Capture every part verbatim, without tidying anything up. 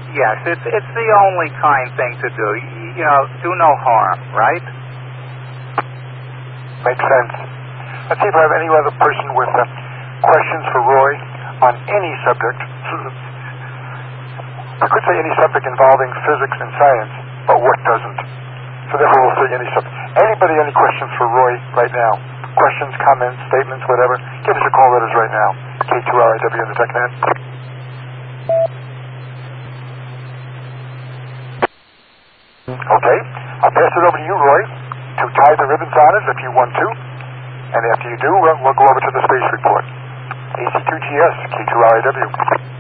Yes, it's it's the only kind thing to do. You, you know, do no harm, right? Makes sense. Let's see if I have any other person with uh, questions for Roy on any subject. I could say any subject involving physics and science, but what doesn't? So therefore we'll say any subject. Anybody, any questions for Roy right now? Questions, comments, statements, whatever? Give us your call letters right now. K two R I W on the TechNet. Okay, I'll pass it over to you, Roy, to tie the ribbons on us if you want to. And after you do, we'll, we'll go over to the space report. A C two G S, K two R I W.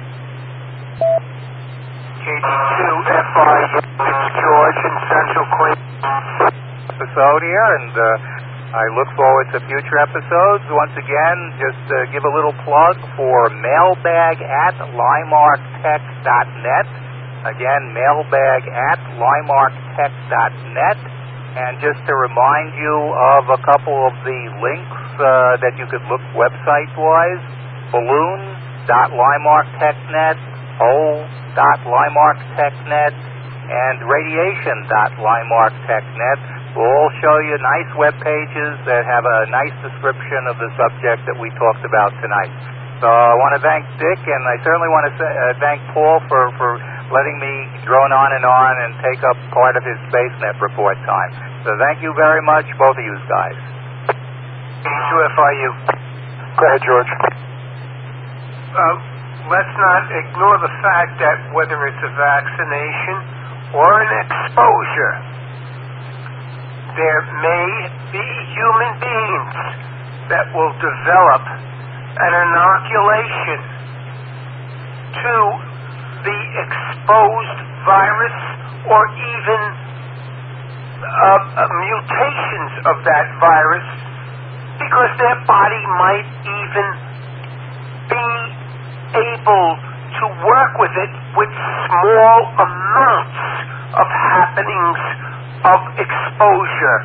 K two F I U, it's George in Central Queens. Episode here, and uh, I look forward to future episodes. Once again, just uh, give a little plug for mailbag at limark tech dot net. Again, mailbag at limark tech dot net. And just to remind you of a couple of the links uh, that you could look website-wise, balloon dot limark tech dot net, hole dot limark tech dot net, and radiation dot limark tech dot net will all show you nice web pages that have a nice description of the subject that we talked about tonight. So I want to thank Dick, and I certainly want to say, uh, thank Paul for, for letting me drone on and on and take up part of his SpaceNet report time. So thank you very much, both of you guys. K two F I U. Go ahead, George. Uh, let's not ignore the fact that whether it's a vaccination or an exposure, there may be human beings that will develop an inoculation to the exposed virus or even uh, uh, mutations of that virus, because their body might even be able to work with it with small amounts of happenings of exposure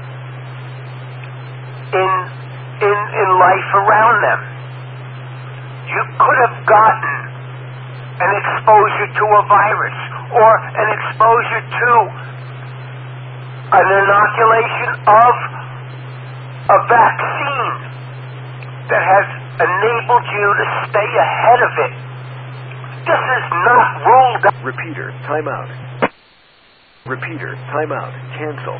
in in in life around them. You could have gotten an exposure to a virus or an exposure to an inoculation of a vaccine that has enabled you to stay ahead of it. This is not ruled out. Repeater, timeout. Repeater, timeout. Cancel.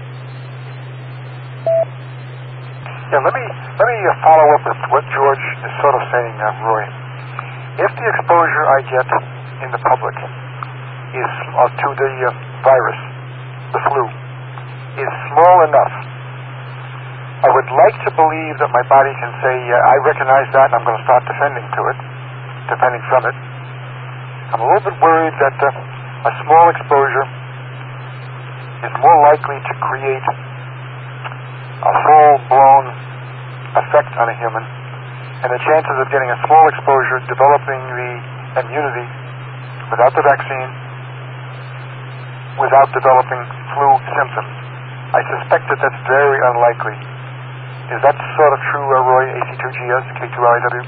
Yeah, let me let me uh, follow up with what George is sort of saying, uh, Roy. If the exposure I get in the public is uh, to the uh, virus, the flu, is small enough, I would like to believe that my body can say, uh, I recognize that, and I'm going to start defending to it, defending from it. I'm a little bit worried that uh, a small exposure is more likely to create a full-blown effect on a human, and the chances of getting a small exposure, developing the immunity without the vaccine, without developing flu symptoms, I suspect that that's very unlikely. Is that sort of true, uh, Roy, A C two G S, K two R I W?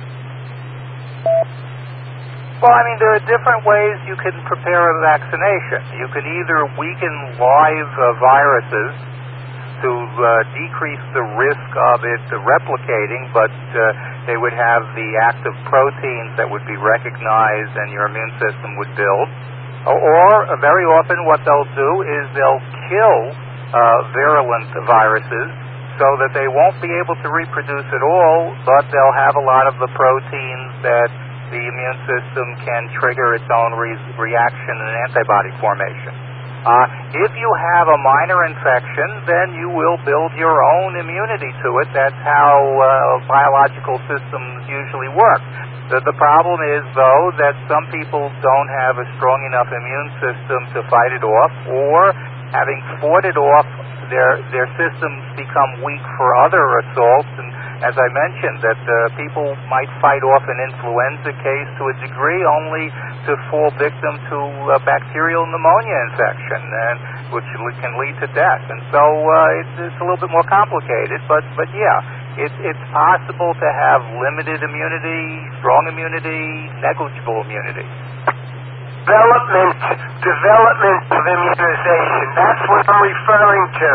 Well, I mean, there are different ways you can prepare a vaccination. You can either weaken live uh, viruses to uh, decrease the risk of it uh, replicating, but uh, they would have the active proteins that would be recognized and your immune system would build. Or, uh, very often what they'll do is they'll kill uh, virulent viruses so that they won't be able to reproduce at all, but they'll have a lot of the proteins that the immune system can trigger its own re- reaction and antibody formation. Uh, if you have a minor infection, then you will build your own immunity to it. That's how uh, biological systems usually work. The, the problem is, though, that some people don't have a strong enough immune system to fight it off, or having fought it off, their their systems become weak for other assaults. And as I mentioned, that uh, people might fight off an influenza case to a degree, only to fall victim to a bacterial pneumonia infection, and which can lead to death. And so uh, it's, it's a little bit more complicated, but but yeah, it, it's possible to have limited immunity, strong immunity, negligible immunity. development, development of immunization. That's what I'm referring to.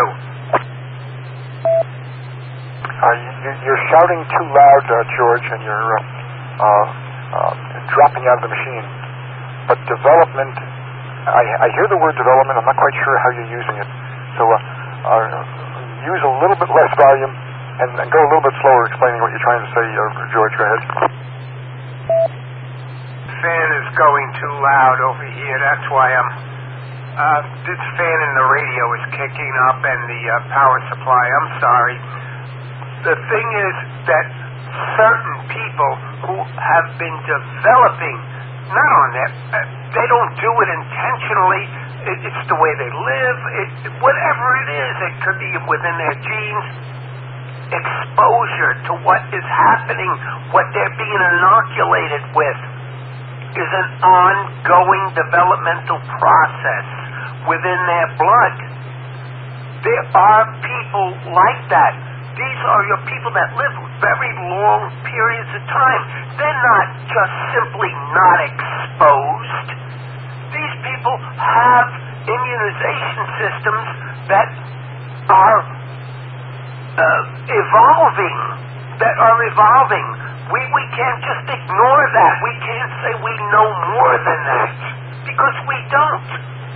Uh, you, you're shouting too loud, uh, George, and you're uh, uh, uh, dropping out of the machine. But development, I, I hear the word development. I'm not quite sure how you're using it. So uh, uh, use a little bit less volume and, and go a little bit slower explaining what you're trying to say, uh, George. Go ahead. Fan is going too loud over here. That's why I'm... Uh, this fan in the radio is kicking up and the uh, power supply. I'm sorry. The thing is that certain people who have been developing, not on that, uh, they don't do it intentionally. It, it's the way they live. It, whatever it is, it could be within their genes. Exposure to what is happening, what they're being inoculated with, is an ongoing developmental process within their blood. There are people like that. These are your people that live very long periods of time. They're not just simply not exposed. These people have immunization systems that are uh, evolving, that are evolving. We, we can't just ignore that. We can't say we know more than that, because we don't.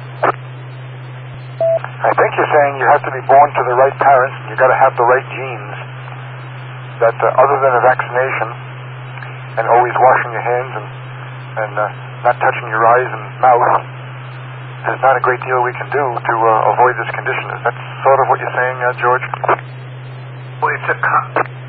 I think you're saying you have to be born to the right parents, and you've got to have the right genes, that uh, other than a vaccination and always washing your hands and, and uh, not touching your eyes and mouth, there's not a great deal we can do to uh, avoid this condition. Is that sort of what you're saying, uh, George? Well, it's a... Com-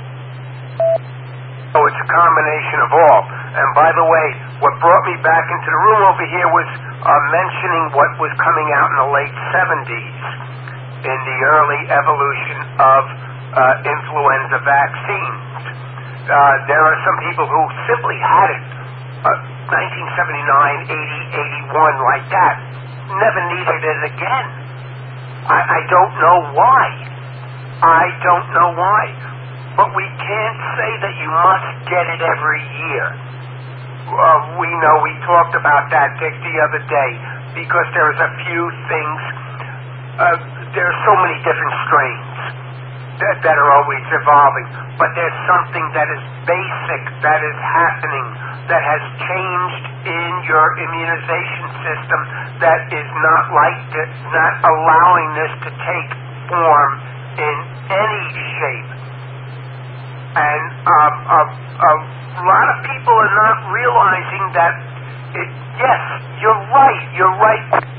Oh, it's a combination of all. And by the way, what brought me back into the room over here was uh, mentioning what was coming out in the late seventies in the early evolution of uh, influenza vaccines. Uh, there are some people who simply had it, uh, nineteen seventy-nine, eighty, eighty-one, like that, never needed it again. I, I don't know why. I don't know why. But we can't say that you must get it every year. Uh, we know we talked about that, Dick, the other day, because there's a few things. Uh, there are so many different strains that, that are always evolving, but there's something that is basic that is happening that has changed in your immunization system that is not like this, not allowing this to take form in any shape. And um, a, a lot of people are not realizing that, it, yes, you're right, you're right.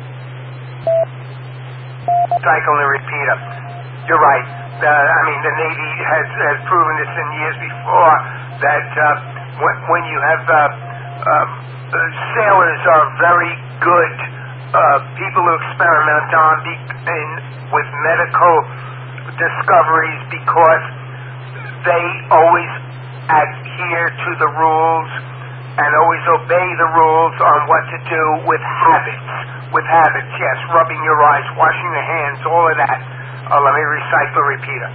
Cycle and repeater. You're right. Uh, I mean, the Navy has, has proven this in years before, that uh, when, when you have uh, uh, sailors are very good uh, people who experiment on be, in, with medical discoveries, because they always adhere to the rules and always obey the rules on what to do with habits. With habits, yes, rubbing your eyes, washing your hands, all of that. Uh, let me recite the repeater.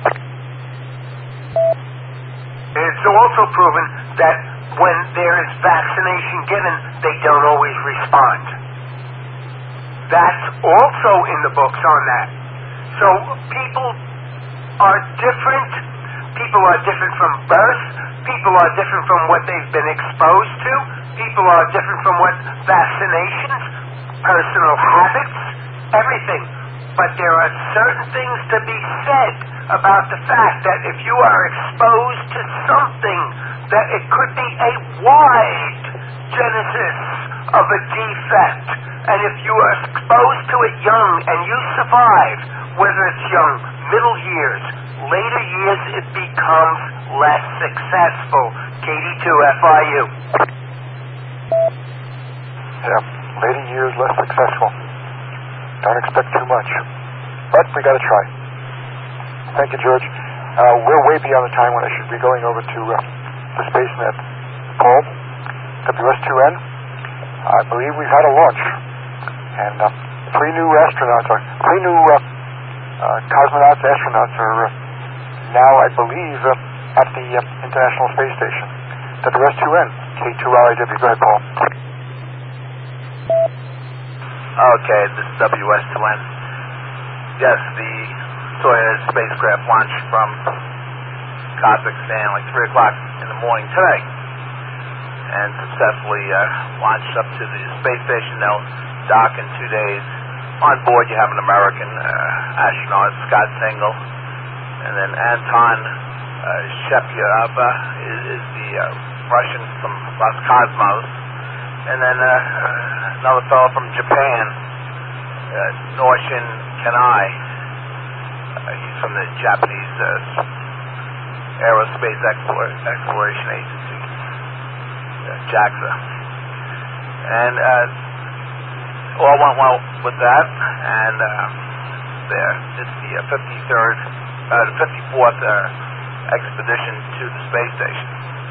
It's also proven that when there is vaccination given, they don't always respond. That's also in the books on that. So people are different. People are different from birth. People are different from what they've been exposed to. People are different from what vaccinations, personal habits, everything. But there are certain things to be said about the fact that if you are exposed to something, that it could be a wide genesis of a defect. And if you are exposed to it young and you survive, whether it's young, middle years, later years, it becomes less successful. K D two F I U. Yeah, later years less successful. Don't expect too much. But we gotta try. Thank you, George. Uh, we're way beyond the time when I should be going over to uh, the SpaceNet. Paul, W S two N, I believe we've had a launch. And uh, three new astronauts, or three new uh, uh, cosmonauts, astronauts are uh, now, I believe, uh, at the uh, International Space Station. W S two N, K two R I W. Go ahead, Paul. Okay, this is W S two N. Yes, the Soyuz spacecraft launched from Kazakhstan like three o'clock in the morning today and successfully uh, launched up to the space station. They'll dock in two days. On board you have an American uh, astronaut, Scott Sengel, and then Anton uh, Shepyeva is, is the uh, Russian from Roscosmos, and then uh, another fellow from Japan, uh, Norshin Kanai. Uh, he's from the Japanese uh, Aerospace Explor- Exploration Agency, uh, JAXA. And uh, all went well with that, and uh, there, it's the uh, fifty-third, uh, the fifty-fourth uh, expedition to the space station.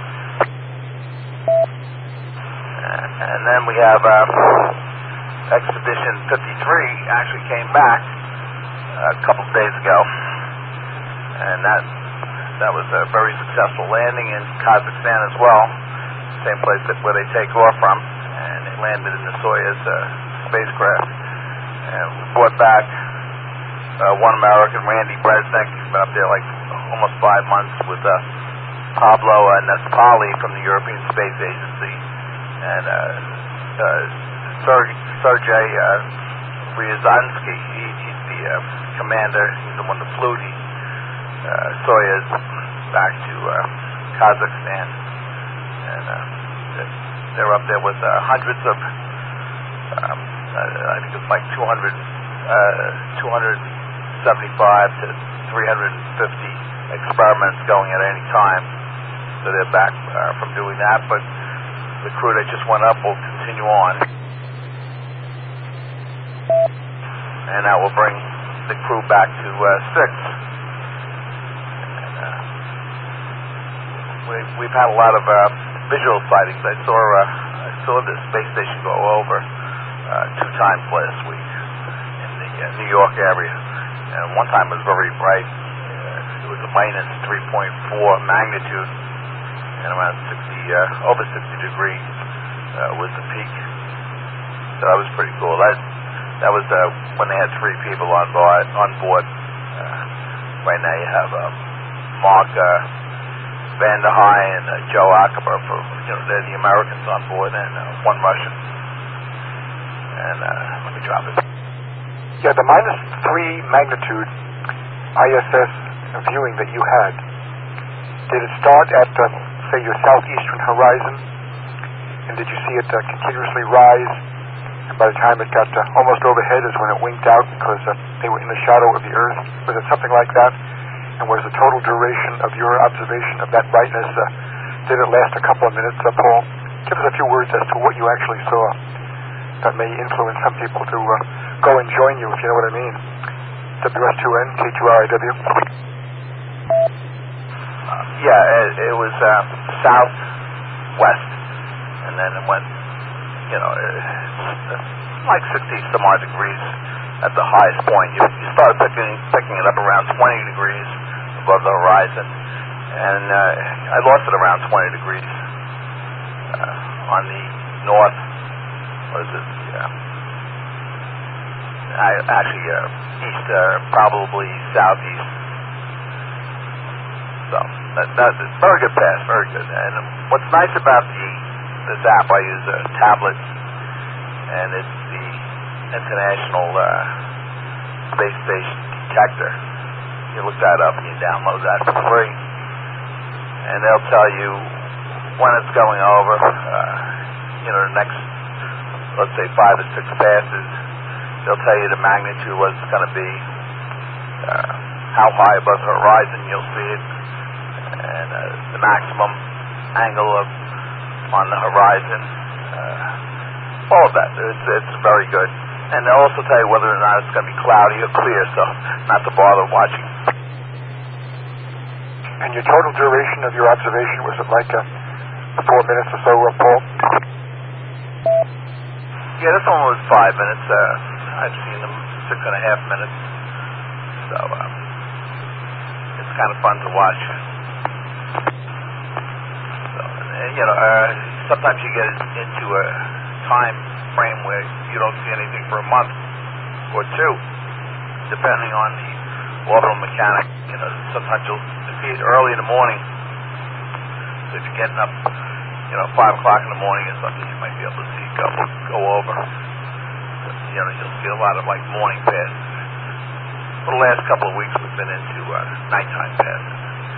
Uh, and then we have uh, Expedition fifty-three actually came back a couple of days ago, and that that was a very successful landing in Kazakhstan as well, same place that where they take off from, and they landed in the Soyuz uh, spacecraft. And we brought back uh, one American, Randy Bresnik, who's been up there like almost five months with uh, Pablo uh, Nespali from the European Space Agency, and uh, uh, Sergei, Sergei uh, Ryazansky, he, he's the uh, commander, he's the one that flew the uh, Soyuz back to uh, Kazakhstan, and uh, they're up there with uh, hundreds of, um, I think it's like two hundred, uh, two seventy-five to three hundred fifty experiments going at any time, so they're back uh, from doing that, but the crew that just went up will continue on, and that will bring the crew back to uh, six. And, uh, we, we've had a lot of uh, visual sightings. I saw uh, I saw the space station go over uh, two times last week in the uh, New York area, and one time it was very bright. Uh, it was a minus three point four magnitude, and around sixty, uh, over sixty degrees uh, was the peak. So that was pretty cool. That that was uh, when they had three people on board. On board. Uh, right now you have uh, Mark uh, Van der Heij and uh, Joe Ackerber, for you know they're the Americans on board, and uh, one Russian. And uh, let me drop it. Yeah, the minus three magnitude I S S viewing that you had, did it start at uh, say your southeastern horizon, and did you see it uh, continuously rise, and by the time it got uh, almost overhead is when it winked out because uh, they were in the shadow of the Earth? Was it something like that? And was the total duration of your observation of that brightness, uh, did it last a couple of minutes, uh, Paul? Give us a few words as to what you actually saw that may influence some people to uh, go and join you, if you know what I mean. W S two N, K two R I W. Uh, yeah, it, it was uh, southwest, and then it went, you know, uh, like sixty some odd degrees at the highest point. You, you started picking, picking it up around twenty degrees above the horizon, and uh, I lost it around twenty degrees uh, on the north. What is it? Yeah. I, actually, uh, east, uh, probably southeast. So that, that's a very good pass, very good. And what's nice about the this app, I use a tablet, and it's the International uh, Space Station Detector. You look that up and you download that for free, and they'll tell you when it's going over. Uh, you know, the next, let's say, five or six passes, they'll tell you the magnitude, what it's going to be, uh, how high above the horizon you'll see it, and uh, the maximum angle of on the horizon, uh, all of that. It's, it's very good. And they'll also tell you whether or not it's going to be cloudy or clear, so not to bother watching. And your total duration of your observation, was it like uh, four minutes or so, uh, Paul? Yeah, this one was five minutes. Uh, I've seen them six and a half minutes. So um, it's kind of fun to watch. So, and, you know, uh, sometimes you get into a time frame where you don't see anything for a month or two, depending on the orbital mechanics. You know, sometimes you'll see it early in the morning. So if you're getting up, you know, five o'clock in the morning or something, you might be able to see go go over. So, you know, you'll see a lot of like morning passes. For the last couple of weeks, we've been into uh, nighttime passes.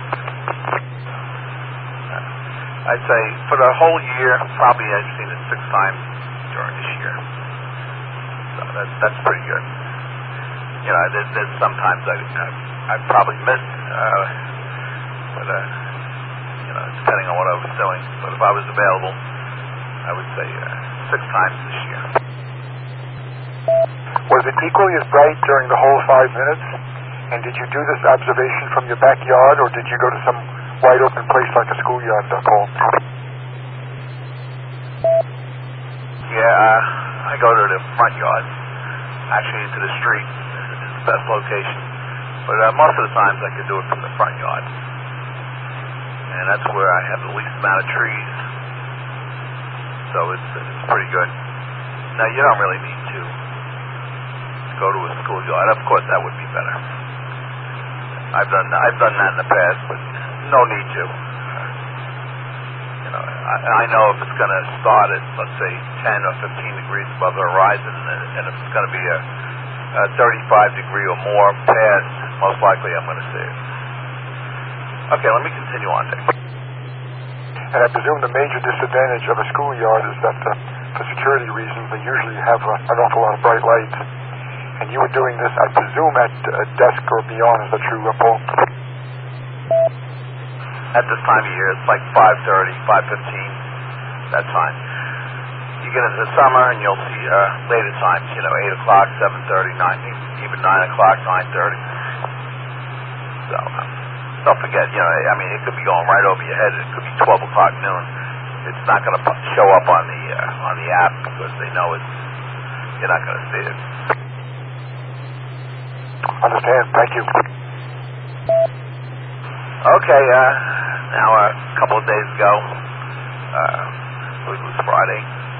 Uh, I'd say for the whole year, probably I've seen it six times during this year. So that's that's pretty good. You know, there's, there's sometimes I I, I probably missed, uh, but uh, you know, depending on what I was doing. But if I was available, I would say uh, six times this year. Was it equally as bright during the whole five minutes? And did you do this observation from your backyard, or did you go to some wide open place like a schoolyard, uh, Paul? Yeah, uh, I go to the front yard, actually into the street. Is the best location. But uh, most of the times I can do it from the front yard. And that's where I have the least amount of trees. So it's, it's pretty good. Now, you don't really need to go to a schoolyard. Of course, that would be better. I've done I've done that in the past, but no need to. You know, I, I know if it's going to start at, let's say, ten or fifteen degrees above the horizon, and, and if it's going to be a, a thirty-five degree or more pass, most likely I'm going to see it. Okay, let me continue on, Dick. And I presume the major disadvantage of a schoolyard is that uh, for security reasons, they usually have uh, an awful lot of bright lights. And you were doing this, I presume, at uh, dusk or beyond. Is that true, uh, Paul? At this time of year, it's like five thirty, five fifteen, that time. You get into the summer and you'll see uh, later times, you know, eight o'clock, seven thirty, nine, even nine o'clock, nine thirty. So, um, don't forget, you know, I mean, it could be going right over your head. It could be twelve o'clock noon. It's not going to show up on the uh, on the app because they know it's, you're not going to see it. Understand. Thank you. Okay, uh, now a couple of days ago, uh, I believe it was Friday,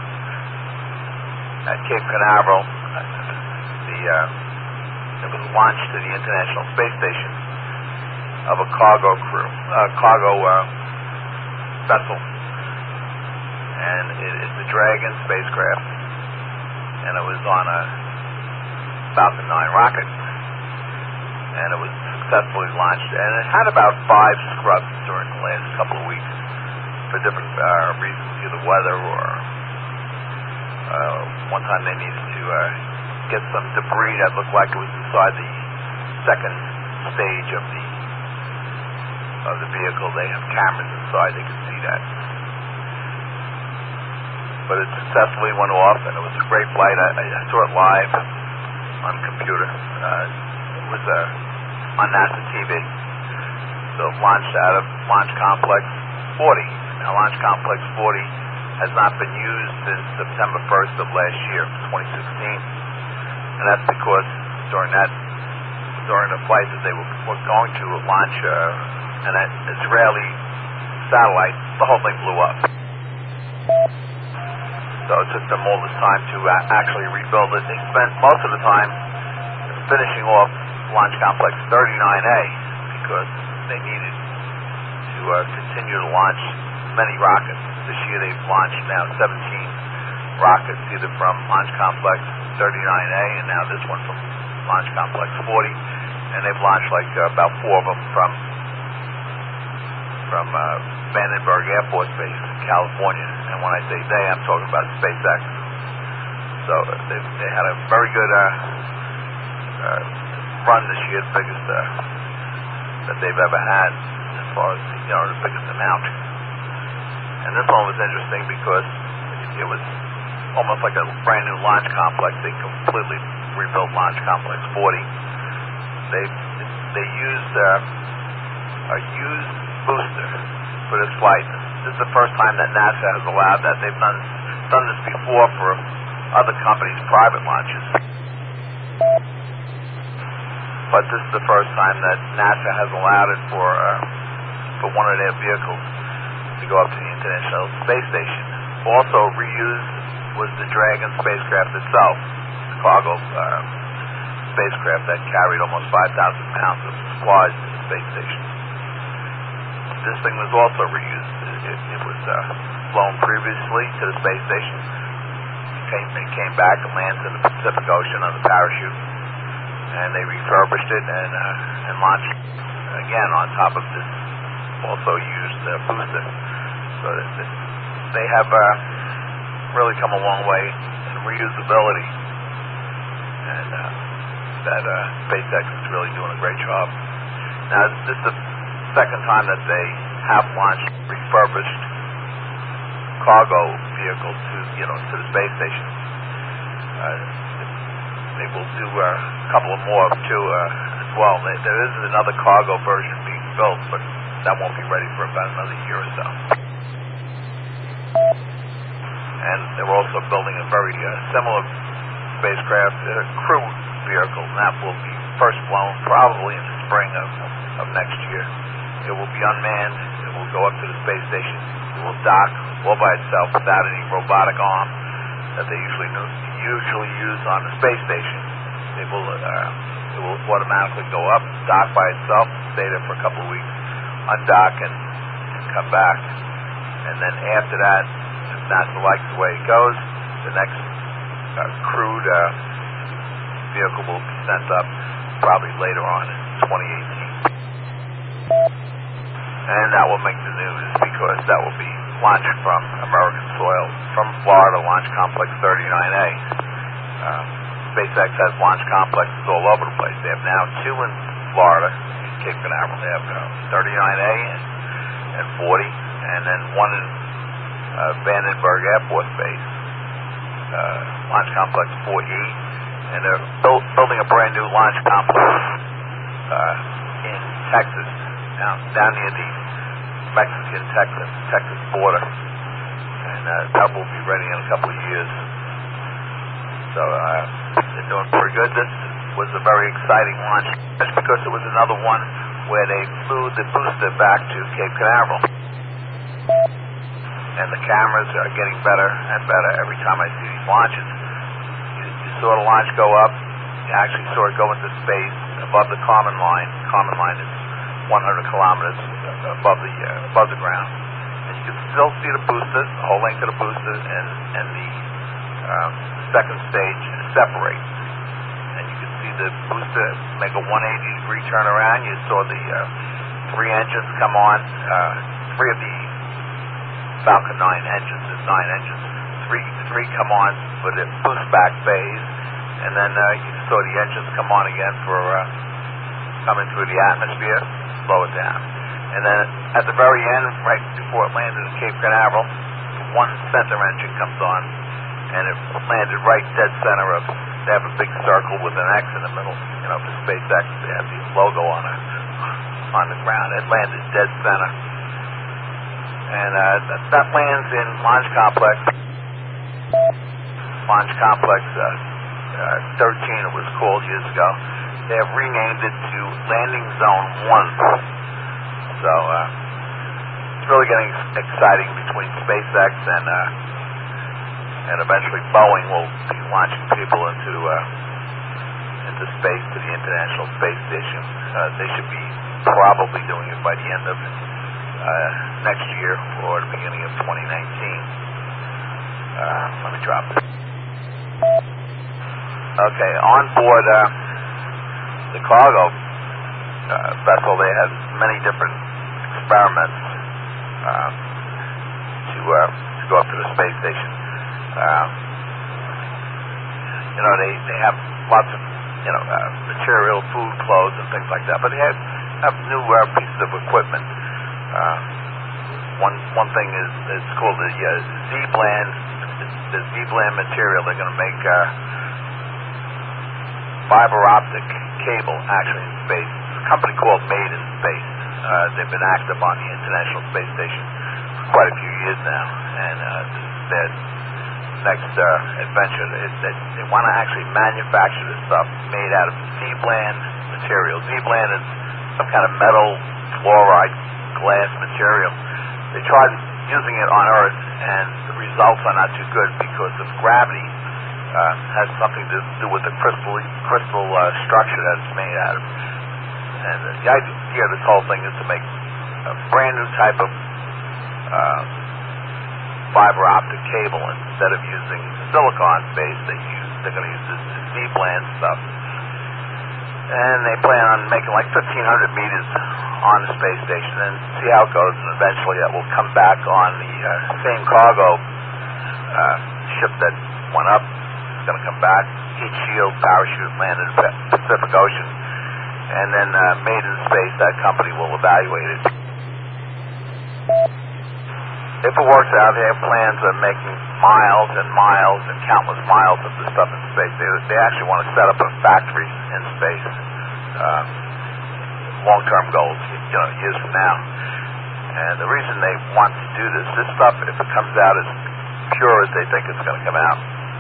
at Cape Canaveral, the, uh, it was launched to the International Space Station of a cargo crew, uh, cargo uh, vessel. And it, it's a Dragon spacecraft, and it was on a Falcon nine rocket. And it was successfully launched, and it had about five scrubs during the last couple of weeks for different uh, reasons, either weather or uh, one time they needed to uh, get some debris that looked like it was inside the second stage of the of the vehicle. They have cameras inside; they could see that. But it successfully went off, and it was a great flight. I, I saw it live on computer. Uh, it was a uh, on NASA T V. So launched out of Launch Complex forty. Now, Launch Complex forty has not been used since September first of last year, twenty sixteen. And that's because during that, during the flight that they were, were going to launch uh, an Israeli satellite, the whole thing blew up. So it took them all this time to uh, actually rebuild it. They spent most of the time finishing off Launch Complex thirty-nine A because they needed to uh, continue to launch many rockets. This year they've launched now seventeen rockets, either from Launch Complex thirty-nine A and now this one from Launch Complex forty, and they've launched like uh, about four of them from from uh, Vandenberg Air Force Base in California. And when I say they, I'm talking about SpaceX. So uh, they they had a very good uh, uh, run this year, the biggest uh, that they've ever had, as far as, you know, the biggest amount. And this one was interesting because it was almost like a brand new launch complex. They completely rebuilt Launch Complex forty. They they used uh, a used booster for this flight. This is the first time that NASA has allowed that. They've done done this before for other companies' private launches. But this is the first time that NASA has allowed it for uh, for one of their vehicles to go up to the International Space Station. Also reused was the Dragon spacecraft itself, the cargo uh, spacecraft that carried almost five thousand pounds of supplies to the space station. This thing was also reused. It, it, it was uh, flown previously to the space station. It came, it came back and landed in the Pacific Ocean on the parachute, and they refurbished it and, uh, and launched again on top of this also used uh, booster. So that they have uh, really come a long way in reusability, and uh, that uh, SpaceX is really doing a great job. Now, this is the second time that they have launched refurbished cargo vehicles to, you know, to the space station. Uh, they will do uh, a couple of more too uh, as well. There, there is another cargo version being built, but that won't be ready for about another year or so. And they're also building a very uh, similar spacecraft, a crew vehicle, and that will be first flown probably in the spring of, of next year. It will be unmanned. It will go up to the space station. It will dock all by itself without any robotic arm that they usually usually use on the space station. It will uh, it will automatically go up, dock by itself, stay there for a couple of weeks, undock, and, and come back. And then after that, if NASA likes the way it goes, the next uh, crewed uh, vehicle will be sent up probably later on in twenty eighteen. And that will make the news because that will be launched from American soil, from Florida Launch Complex thirty-nine A. Uh, SpaceX has launch complexes all over the place. They have now two in Florida, in Cape Canaveral. They have uh, thirty-nine A and, and forty, and then one in uh, Vandenberg Air Force Base, uh, Launch Complex four E, and they're build, building a brand new launch complex uh, in Texas, down, down near the Mexican-Texas Texas border, and uh, that will be ready in a couple of years. So uh, they're doing pretty good. This was a very exciting launch, just because it was another one where they flew the booster back to Cape Canaveral. And the cameras are getting better and better every time I see these launches. You, you saw the launch go up. You actually saw it go into space above the Kármán line. Kármán line is one hundred kilometers above the uh, above the ground, and you can still see the boosters, the whole length of the boosters, and and the um, second stage separate, and you can see the booster make a one hundred eighty degree turnaround. You saw the uh, three engines come on, uh, three of the Falcon nine engines, there's nine engines, three three come on for the boost back phase, and then uh, you saw the engines come on again for uh, coming through the atmosphere, slow it down. And then at the very end, right before it landed in Cape Canaveral, one center engine comes on, and it landed right dead center of, they have a big circle with an X in the middle, you know, for SpaceX, they have the logo on it, on the ground. It landed dead center. And uh, that, that lands in Launch Complex, Launch Complex uh, uh, thirteen, it was called years ago. They have renamed it to Landing Zone one. So uh, it's really getting exciting between SpaceX and uh, and eventually Boeing will be launching people into uh, into space to the International Space Station. Uh, they should be probably doing it by the end of uh, next year or the beginning of twenty nineteen. Uh, let me drop this. Okay, on board uh, the cargo uh, vessel, they had many different experiments uh, to uh, to go up to the space station. Uh, you know, they, they have lots of you know uh, material, food, clothes, and things like that. But they have, have new uh, pieces of equipment. Uh, one one thing is it's called the uh, Z-Bland. The Z-Bland material. They're going to make uh, fiber optic cable actually in space. It's a company called Made in Space. Uh, they've been active on the International Space Station for quite a few years now, and uh, this is their next uh, adventure. They, they, they want to actually manufacture this stuff made out of Z-Bland material. Z-Bland is some kind of metal fluoride glass material. They tried using it on Earth, and the results are not too good because of gravity. Uh, has something to do with the crystal crystal uh, structure that it's made out of. And uh, the idea of this whole thing is to make a brand new type of uh, fiber optic cable instead of using silicon base. They use they're going to use this Z-band stuff, and they plan on making like fifteen hundred meters on the space station and see how it goes. And eventually, that will come back on the uh, same cargo uh, ship that went up. It's going to come back, heat shield, parachute, land in the Pacific Ocean, and then uh, made in space. That company will evaluate it. If it works out, they have plans of making miles and miles and countless miles of this stuff in space. They, they actually want to set up a factory in space. Uh, long-term goals, you know, years from now. And the reason they want to do this, this stuff, if it comes out as pure as they think it's going to come out,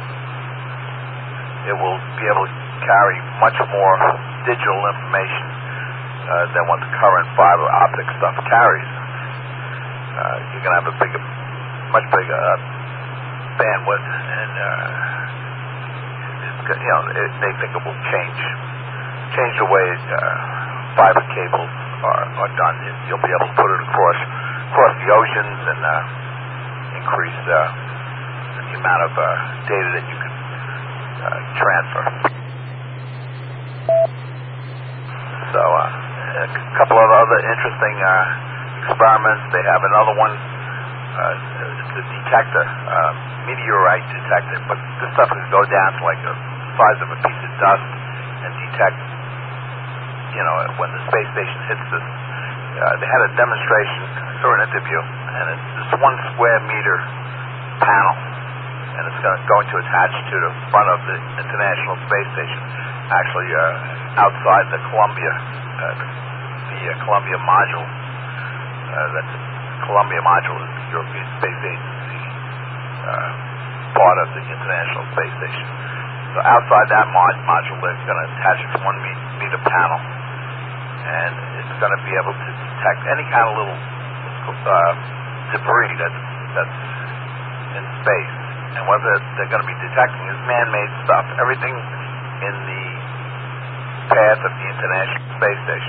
it will be able to carry much more digital information uh, than what the current fiber optic stuff carries. Uh, you're going to have a bigger, much bigger uh, bandwidth, and uh, it's, you know, it, they think it will change change the way uh, fiber cables are, are done. You'll be able to put it across across the oceans and uh, increase uh, the amount of uh, data that you can uh, transfer. So uh, a couple of other interesting uh, experiments. They have another one. Uh, it's a detector, uh, meteorite detector, but this stuff can go down to like the size of a piece of dust and detect, you know, when the space station hits this. Uh, they had a demonstration, I saw an interview, and it's this one square meter panel, and it's going to, going to attach to the front of the International Space Station, actually uh, outside the Columbia, uh, the uh, Columbia module. Uh, that's Columbia module is the European Space Agency uh, part of the International Space Station. So outside that mod- module, they're going to attach it to one me- meter panel, and it's going to be able to detect any kind of little uh, debris that's that's in space. And what they're, they're going to be detecting is man-made stuff, everything in the path of the International Space Station.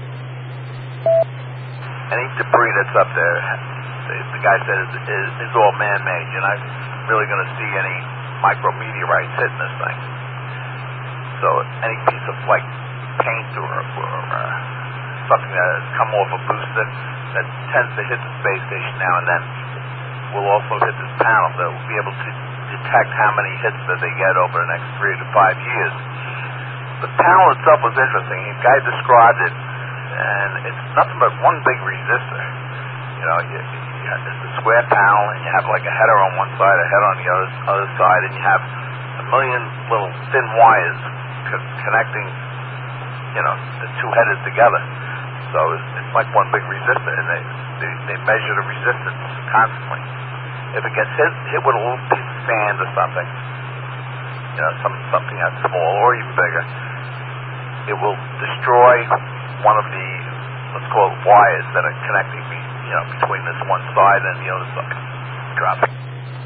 Any debris that's up there, the guy said, is, is, is all man-made. You're not really going to see any micrometeorites hitting this thing. So any piece of like paint or, or uh, something that has come off a booster that tends to hit the space station now and then will also hit this panel. That will be able to detect how many hits that they get over the next three to five years. The panel itself was interesting. The guy described it, and it's nothing but one big resistor. You know, you, you have, it's a square panel, and you have like a header on one side, a header on the other, other side, and you have a million little thin wires co- connecting, you know, the two headers together. So it's, it's like one big resistor, and they, they, they measure the resistance constantly. If it gets hit, hit with a little piece of sand or something, you know, some, something that's small or even bigger, it will destroy one of the, let's call it wires that are connecting, you know, between this one side and the other side. Drop it.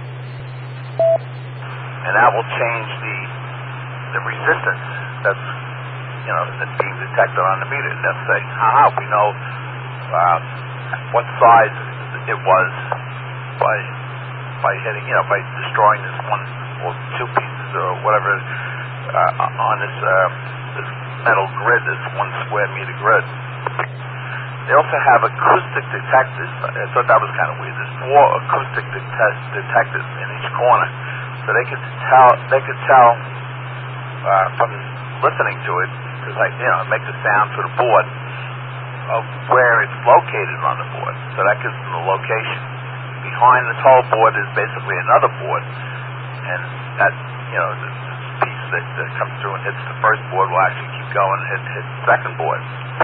And that will change the the resistance that's, you know, that's being detected on the meter. And they'll say, aha, we know uh, what size it was by by hitting, you know, by destroying this one or two pieces or whatever uh, on this uh, this metal grid, this one square meter grid. They also have acoustic detectors. I thought that was kind of weird. There's four acoustic detect- detectors in each corner, so they could tell. They could tell uh, from listening to it, because like you know, it makes a sound to the board of where it's located on the board. So that gives them the location. Behind this whole board is basically another board, and that you know the piece that, that comes through and hits the first board will actually keep going and hit, hit the second board.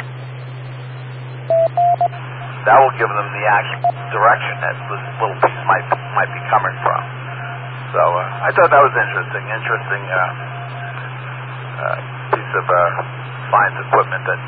That will give them the actual direction that this little piece might might be coming from. So uh, I thought that was interesting. Interesting uh, uh, piece of uh, science equipment that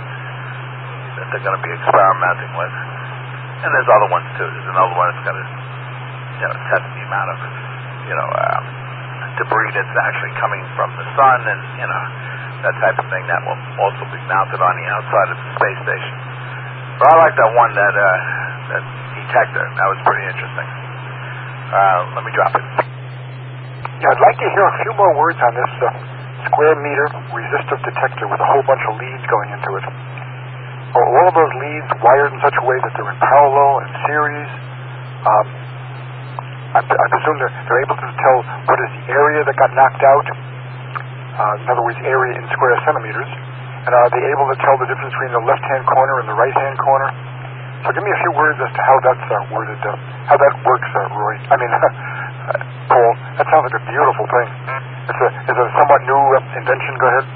that they're going to be experimenting with. And there's other ones too. There's another one that's going to you know, test the amount of, you know, uh, debris that's actually coming from the sun, and you know, that type of thing. That will also be mounted on the outside of the space station. But I like that one, that uh, that detector. That was pretty interesting. Uh, let me drop it. Yeah, I'd like to hear a few more words on this uh, square meter resistive detector with a whole bunch of leads going into it. Are all of those leads wired in such a way that they're in parallel and series? Um, I, I presume they're, they're able to tell what is the area that got knocked out, uh, in other words, area in square centimeters, and are they able to tell the difference between the left-hand corner and the right-hand corner? So give me a few words as to how that's uh, worded, uh, how that works, uh, Roy. I mean, uh, Paul, that sounds like a beautiful thing. It's a, it's a somewhat new uh, invention. Go ahead.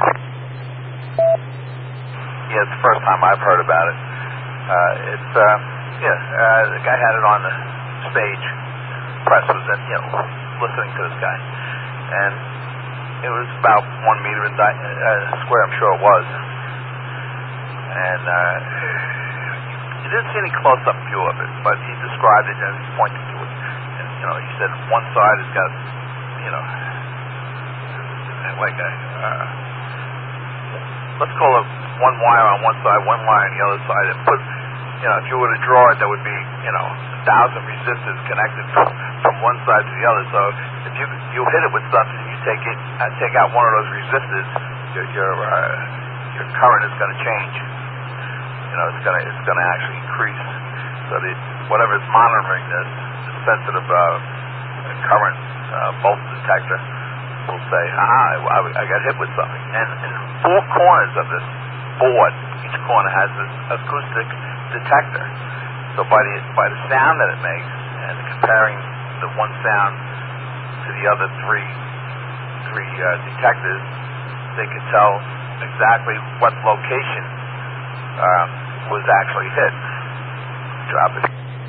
Yeah, it's the first time I've heard about it. Uh, it's, uh, yeah, uh, the guy had it on the stage. Press was, in, you know, listening to this guy. And it was about one meter in di- uh, square, I'm sure it was. And uh, you didn't see any close-up view of it, but he described it and he pointed to it. And, you know, he said one side has got, you know, like a, uh, let's call it one wire on one side, one wire on the other side, and put, you know, if you were to draw it, there would be, you know, a thousand resistors connected from, from one side to the other. So if you you hit it with something, you take it, uh, take out one of those resistors, your your uh, your current is going to change. You know, it's going to it's going to actually increase. So the whatever is monitoring this, the sensitive uh, current uh, voltage detector will say, ah, I, I got hit with something. And in four corners of this board, each corner has this acoustic detector. So by the by the sound that it makes, and comparing the one sound to the other three three uh, detectors, they can tell exactly what location um, was actually hit. Drop it.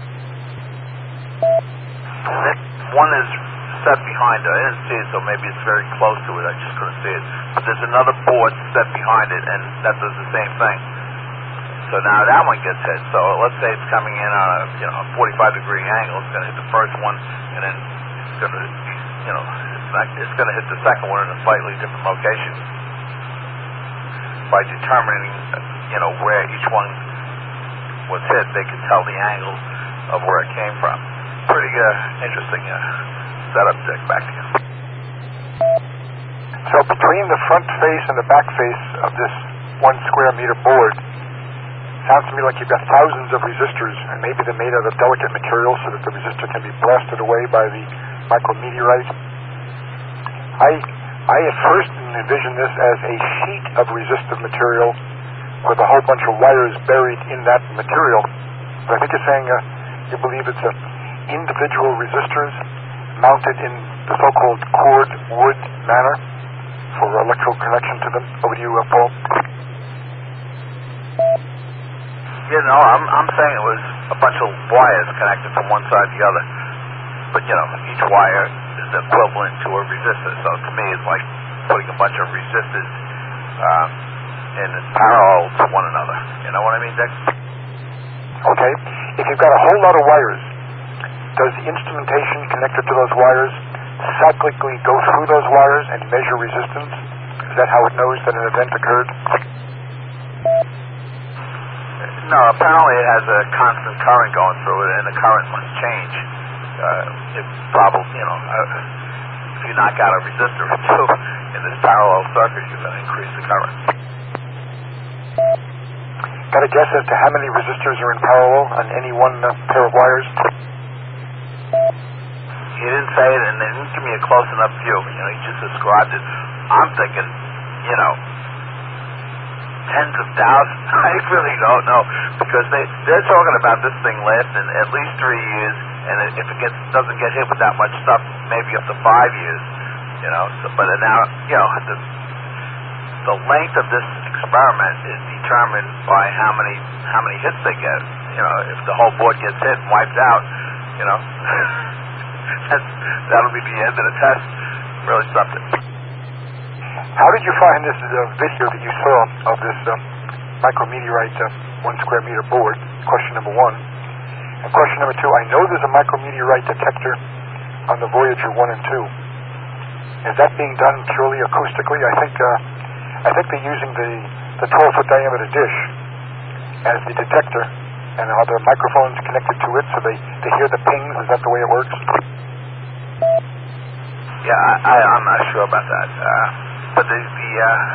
And then one is set behind it. I didn't see it, so maybe it's very close to it. I just couldn't see it. But there's another board set behind it, and that does the same thing. So now that one gets hit. So let's say it's coming in on a, you know, a forty-five degree angle. It's going to hit the first one, and then it's going to, you know, it's not, it's going to hit the second one in a slightly different location. By determining, you know, where each one was hit, they can tell the angle of where it came from. Pretty uh, interesting uh, setup, Dick. Back to you. So between the front face and the back face of this one square meter board, sounds to me like you've got thousands of resistors, and maybe they're made out of delicate material so that the resistor can be blasted away by the micrometeorite. I I at first envisioned this as a sheet of resistive material with a whole bunch of wires buried in that material. But I think you're saying uh, you believe it's a individual resistors mounted in the so-called cord wood manner for electrical connection to them. Over to you, uh, Paul. You know, I'm I'm saying it was a bunch of wires connected from one side to the other. But, you know, each wire is equivalent to a resistor. So to me, it's like putting a bunch of resistors um, in parallel to one another. You know what I mean, Dick? Okay. If you've got a whole lot of wires, does the instrumentation connected to those wires cyclically go through those wires and measure resistance? Is that how it knows that an event occurred? No, apparently it has a constant current going through it, and the current must change. Uh, it probably, you know, uh, if you knock out a resistor or two in this parallel circuit, you're going to increase the current. Got a guess as to how many resistors are in parallel on any one uh, pair of wires? He didn't say it, and they didn't give me a close enough view. You know, he just described it. I'm thinking, you know, tens of thousands. I really don't know, because they they're talking about this thing lasting at least three years, and if it gets doesn't get hit with that much stuff, maybe up to five years. You know, so, but now you know the the length of this experiment is determined by how many how many hits they get. You know, if the whole board gets hit and wiped out, you know, that's, that'll be the end of the test. Really something. How did you find this uh, video that you saw of this uh, micrometeorite uh, one square meter board? Question number one. And question number two, I know there's a micrometeorite detector on the Voyager one and two. Is that being done purely acoustically? I think uh, I think they're using the, the twelve-foot diameter dish as the detector, and are there microphones connected to it so they, they hear the pings? Is that the way it works? Yeah, I, I'm not sure about that. Uh, but the, the uh,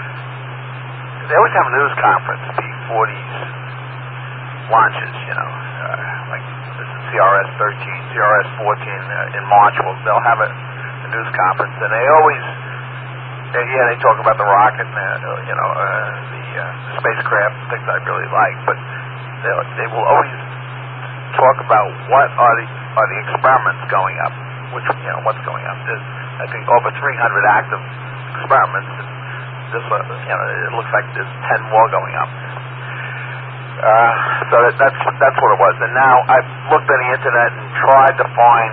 they always have a news conference before these launches, you know, uh, like this is C R S thirteen, C R S fourteen uh, in March. Well, they'll have a, a news conference, and they always, uh, yeah, they talk about the rocket, and, uh, you know, uh, the, uh, the spacecraft, things I really like, but they, they will always talk about what are the are the experiments going up, which, you know, what's going up. There's, I think, over three hundred active experiments. And this, uh, you know, it looks like there's ten more going up. Uh, so that, that's that's what it was. And now I've looked on the internet and tried to find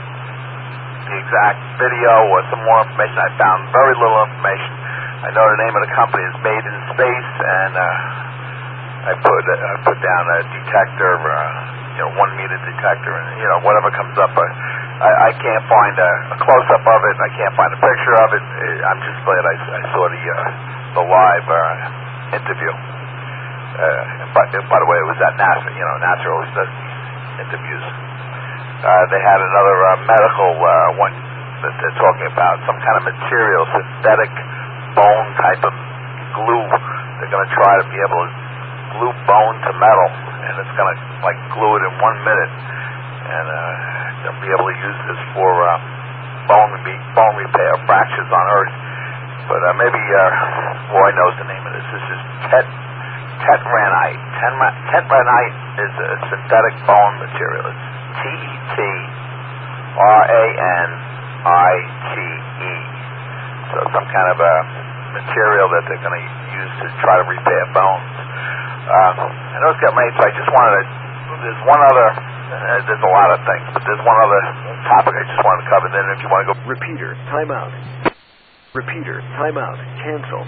the exact video or some more information. I found very little information. I know the name of the company is Made in Space, and uh, I put uh, I put down a detector, uh, you know, one meter detector, and you know, whatever comes up. Uh, I, I can't find a, a close-up of it. I can't find a picture of it. I'm just glad I, I saw the uh, the live uh, interview. Uh, but by the way, it was at NASA. You know, NASA always does these interviews. Uh, they had another uh, medical uh, one that they're talking about, some kind of material, synthetic bone type of glue. They're going to try to be able to glue bone to metal, and it's going to like glue it in one minute, and uh, they'll be able to use this for uh, bone re- bone repair, fractures on Earth. But uh, maybe uh, Roy knows the name of this. This is tet tetranite. Tetranite is a synthetic bone material. It's T E T R A N I T E. So some kind of a material that they're going to use to try to repair bones. Uh, I know it's got many, so I just wanted to, there's one other, uh, there's a lot of things, but there's one other topic I just wanted to cover. Then if you want to go... Repeater, timeout. Repeater, timeout, cancel.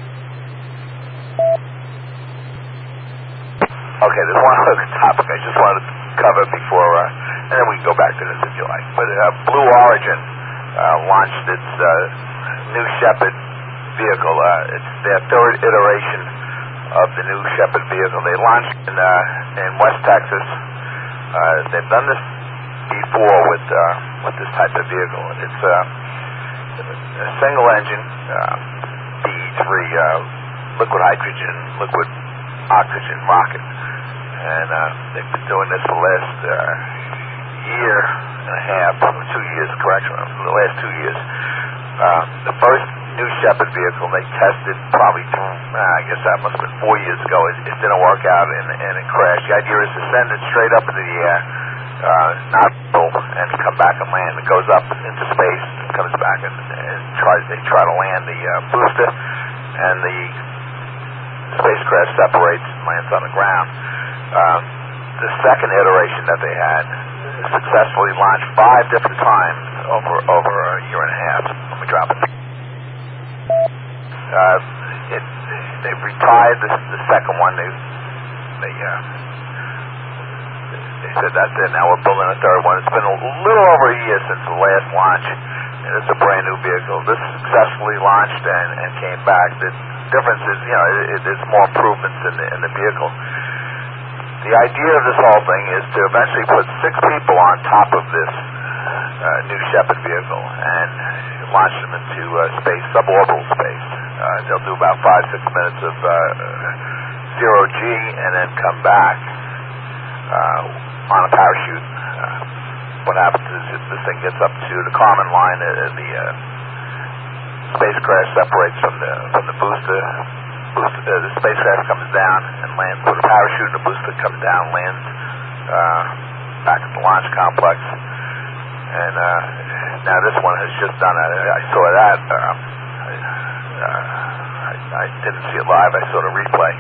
Okay, there's one other topic I just wanted to cover before, uh, and then we can go back to this if you like. But uh, Blue Origin uh, launched its uh, New Shepard vehicle. Uh, it's their third iteration of the New Shepard vehicle. They launched in, uh, in West Texas. Uh, they've done this before with uh, with this type of vehicle. It's uh, a single engine uh, B E three uh, liquid hydrogen, liquid oxygen rocket. And uh, they've been doing this for the last uh, year and a half, two years, correction, for the last two years. Uh, the first New Shepard vehicle they tested probably, uh, I guess that must have been four years ago. It, it didn't work out and, and it crashed. The idea is to send it straight up into the air, uh, not roll, and come back and land. It goes up into space and comes back and, and tries. They try to land the uh, booster, and the spacecraft separates and lands on the ground. Uh, the second iteration that they had successfully launched five different times over over a year and a half. Let me drop it. Uh, it they retired the, the second one. They they uh, they said that's it. Now we're building a third one. It's been a little over a year since the last launch, and it's a brand new vehicle. This successfully launched and, and came back. The difference is, you know, it, it, there's more improvements in the in the vehicle. The idea of this whole thing is to eventually put six people on top of this uh, New Shepard vehicle and launch them into uh, space, suborbital space. Uh, they'll do about five, six minutes of uh, zero G and then come back uh, on a parachute. Uh, what happens is if this thing gets up to the common line, uh, the uh, spacecraft separates from the from the booster. Booster, uh, the spacecraft comes down and lands with a parachute, and the booster comes down, lands uh, back at the launch complex. And uh, now this one has just done it. I saw that. Uh, I, uh, I, I didn't see it live. I saw the replay.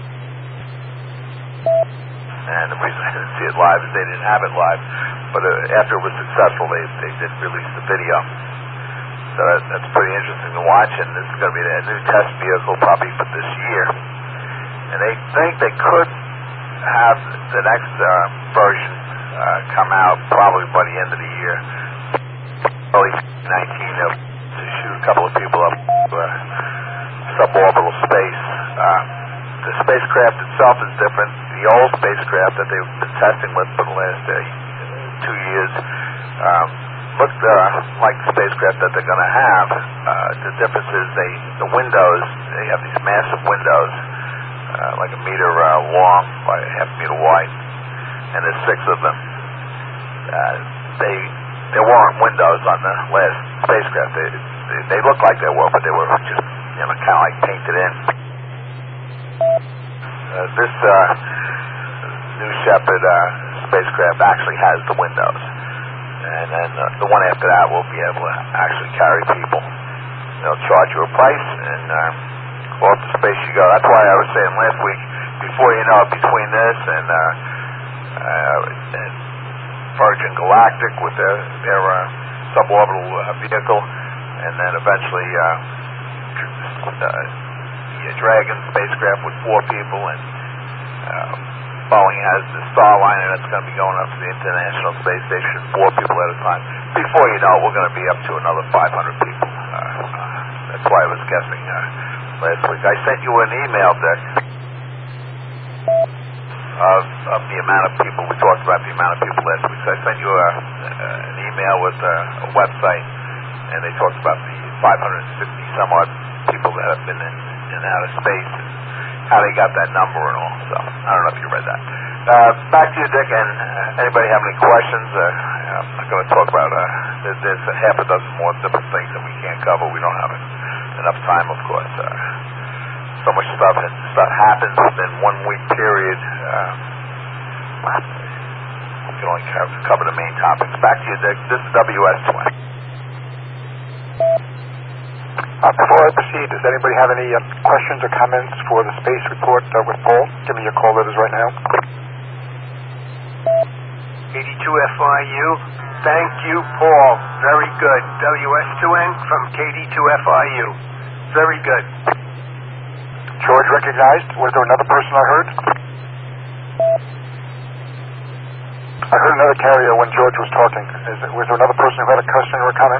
And the reason I didn't see it live is they didn't have it live. But uh, after it was successful, they, they did release the video. So that, that's pretty interesting to watch, and this is going to be a new test vehicle probably for this year. And they think they could have the next uh, version uh, uh, come out probably by the end of the year. Early nineteen, they'll shoot a couple of people up to uh, suborbital space. Uh, the spacecraft itself is different. The old spacecraft that they've been testing with for the last uh, two years um, looked uh, like the spacecraft that they're going to have. Uh, the difference is they, the windows, they have these massive windows, uh, like a meter uh, long by a half meter wide, and there's six of them. Uh, they there weren't windows on the last spacecraft. They, they, they looked like they were, but they were just, you know, kind of like painted in. Uh, this uh, New Shepard uh, spacecraft actually has the windows, and then uh, the one after that will be able to actually carry people. They'll charge you a price, and uh, off to space you go. That's why I was saying last week, before you know it, between this and, uh, uh, and Virgin Galactic with their, their uh, suborbital uh, vehicle, and then eventually uh, uh, the Dragon spacecraft with four people, and uh, Boeing has the Starliner that's going to be going up to the International Space Station, four people at a time. Before you know it, we're going to be up to another five hundred people. Uh, uh, that's why I was guessing uh, last week. I sent you an email, Dick, of, of the amount of people. We talked about the amount of people last week. So I sent you a, uh, an email with a, a website, and they talked about the five hundred fifty some odd people that have been in, in outer space, and how they got that number and all. So I don't know if you read that. Uh, back to you, Dick, and uh, anybody have any questions? Uh, I'm not going to talk about, uh, there's, there's a half a dozen more different things that we can't cover. We don't have enough time, of course. Uh, so much stuff, stuff happens within one week period. Uh, we can only cover, cover the main topics. Back to you, Dick. This is W S twenty. Uh, before I proceed, does anybody have any uh, questions or comments for the space report uh, with Paul? Give me your call letters right now. eighty-two F I U. Thank you, Paul. Very good. W S two N from K D two F I U. Very good. George recognized. Was there another person I heard? I heard another carrier when George was talking. Is it, was there another person who had a question or a comment?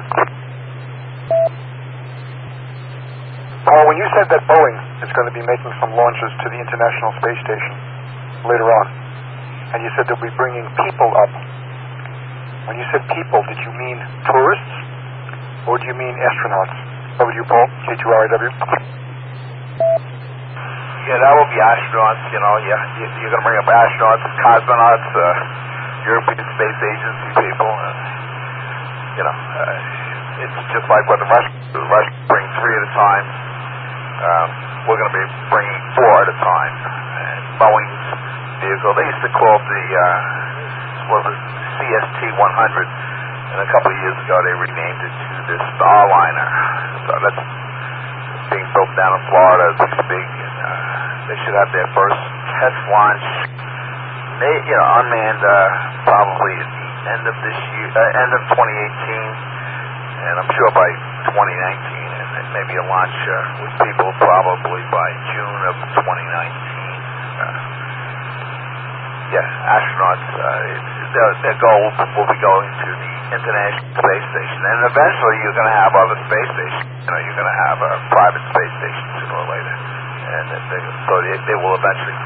Paul, when you said that Boeing is going to be making some launches to the International Space Station later on, and you said they'll be bringing people up, when you said people, did you mean tourists, or do you mean astronauts? Over to you, Paul, K two R I W. Yeah, that will be astronauts, you know. Yeah, you're going to bring up astronauts, cosmonauts, uh, European Space Agency people. Uh, you know, uh, it's just like what the Russians do. The Russians bring three at a time. Um, we're going to be bringing four at a time. And Boeing's vehicle, they used to call it the, uh, what was it, C S T one hundred. And a couple of years ago, they renamed it to the Starliner. So that's being built down in Florida as we speak. And, uh, they should have their first test launch, they, you know, unmanned, uh, probably at the end of this year, uh, end of twenty eighteen. And I'm sure by twenty nineteen, and then maybe a launch uh, with people probably by June of twenty nineteen. Uh, yeah, astronauts, uh, it, their, their goal will be going to the International Space Station, and eventually you're going to have other space stations. You know, you're going to have a private space station sooner or later, and they, so they, they will eventually.